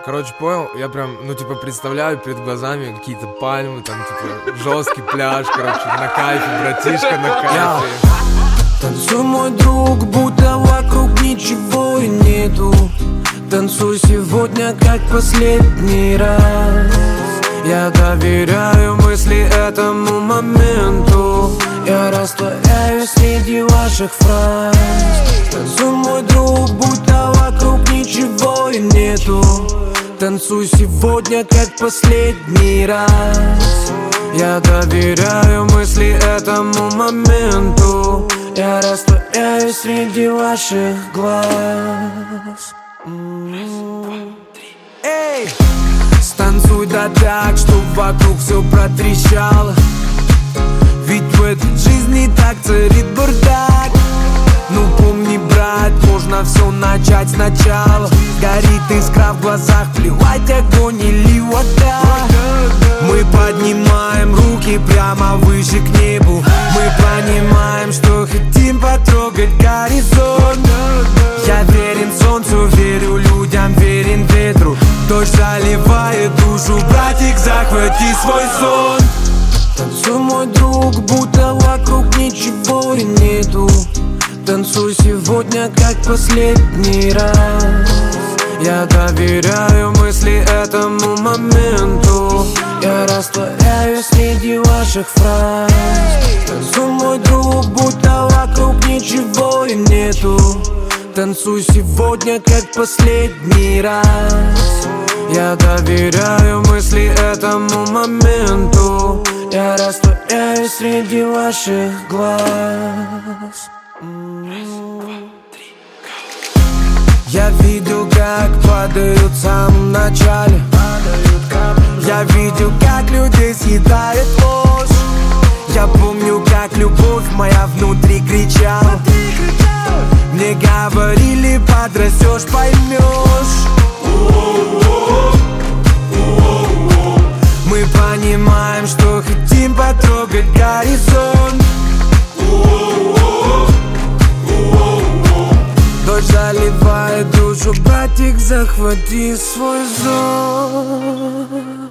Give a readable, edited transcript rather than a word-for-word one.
Короче, понял, я прям, представляю перед глазами какие-то пальмы, там, жесткий пляж, короче, на кайфе, братишка, на кайфе. Танцуй, мой друг, будто вокруг ничего и нету. Танцуй сегодня, как последний раз. Я доверяю мысли этому моменту. Я растворяюсь среди ваших фраз. Танцуй, мой друг, будто вокруг ничего и нету. Танцуй сегодня, как последний раз. Я доверяю мысли этому моменту. Я растворяюсь среди ваших глаз. Эй! Станцуй да так, чтоб вокруг все протрещало. Ведь в этой жизни так царит бардак. Ну помни, брат, можно все начать сначала. Горит искра в глазах, плевать огонь или вода. Мы поднимаем руки прямо выше к небу. Мы понимаем, что хотим потрогать горизонт. Я верен солнцу, верю людям, верен ветру. Дождь заливает душу, братик, захвати свой сон. Танцуй, мой друг, будто вокруг ничего и нету. Танцуй сегодня, как последний раз. Я доверяю мысли этому моменту. Я растворяюсь среди ваших фраз. Танцуй, мой друг, будто вокруг ничего и нету. Танцуй сегодня, как последний раз. Я доверяю мысли этому моменту. Я растворяюсь среди ваших глаз. Я видел, как падают в самом начале. Я видел, как людей съедает ложь. Я помню, как любовь моя внутри кричала. Мне говорили, подрастешь, поймешь. Мы понимаем, что хотим потрогать горизонт. Дождь заливает душу, братик, захвати свой зон.